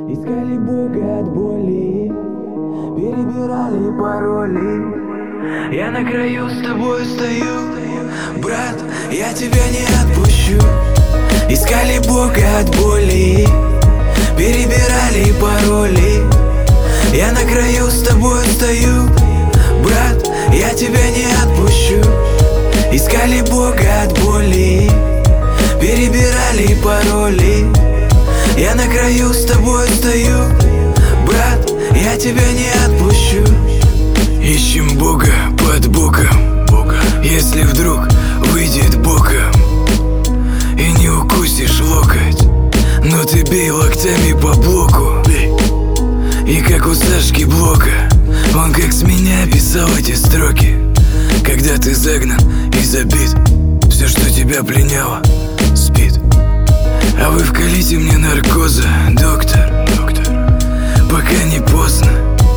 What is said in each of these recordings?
Искали Бога от боли, перебирали пароли. Я на краю с тобой стою, брат, я тебя не отпущу. Искали Бога от боли, перебирали пароли. Я на краю с тобой стою, брат, я тебя не отпущу. Искали Бога от боли, перебирали пароли. Я на краю с тобой стою, брат, я тебя не отпущу. Ищем Бога под боком, если вдруг выйдет боком и не укусишь локоть, но ты бей локтями по блоку. И как у Сашки Блока, он как с меня писал эти строки. Когда ты загнан и забит, все, что тебя пленяло, спит. А вы вкалите мне наркоза, доктор, пока не поздно.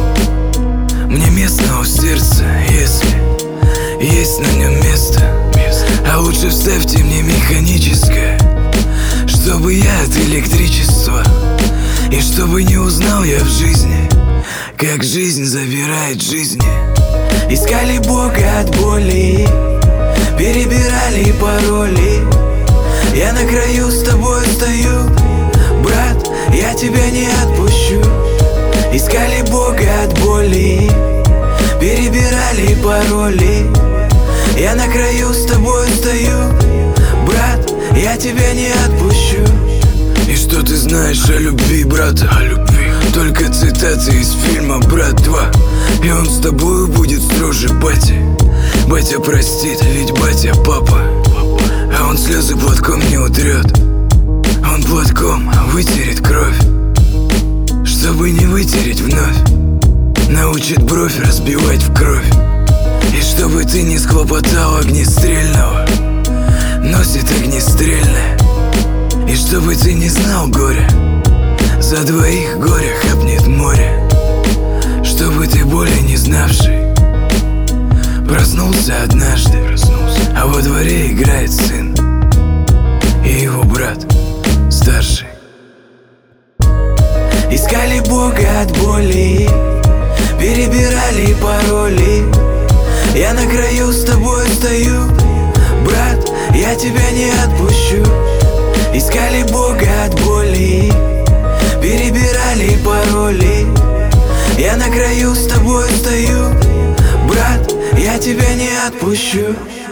Мне местного в сердце, если есть на нем место. А лучше вставьте мне механическое, чтобы я от электричества, и чтобы не узнал я в жизни, как жизнь забирает жизни. Искали Бога от боли, перебирали пароли. Я на краю с тобой стою, брат, я тебя не отпущу. Искали Бога от боли, перебирали пароли. Я на краю с тобой стою, брат, я тебя не отпущу. И что ты знаешь о любви, брат? О любви только цитаты из фильма «Брат 2». И он с тобою будет строже бати. Батя простит, ведь батя папа. А он слезы платком не утрет, он платком вытерет кровь, чтобы не вытереть вновь. Научит бровь разбивать в кровь. И чтобы ты не схлопотал огнестрельного, носит огнестрельное. И чтобы ты не знал горя, за двоих горя хапнет море. Чтобы ты боли не знавший проснулся однажды, а во дворе играет сын и его брат старший. Искали Бога от боли, перебирали пароли. Я на краю с тобой стою, брат, я тебя не отпущу. Искали Бога от боли, перебирали пароли. Я на краю с тобой стою, брат, я тебя не отпущу.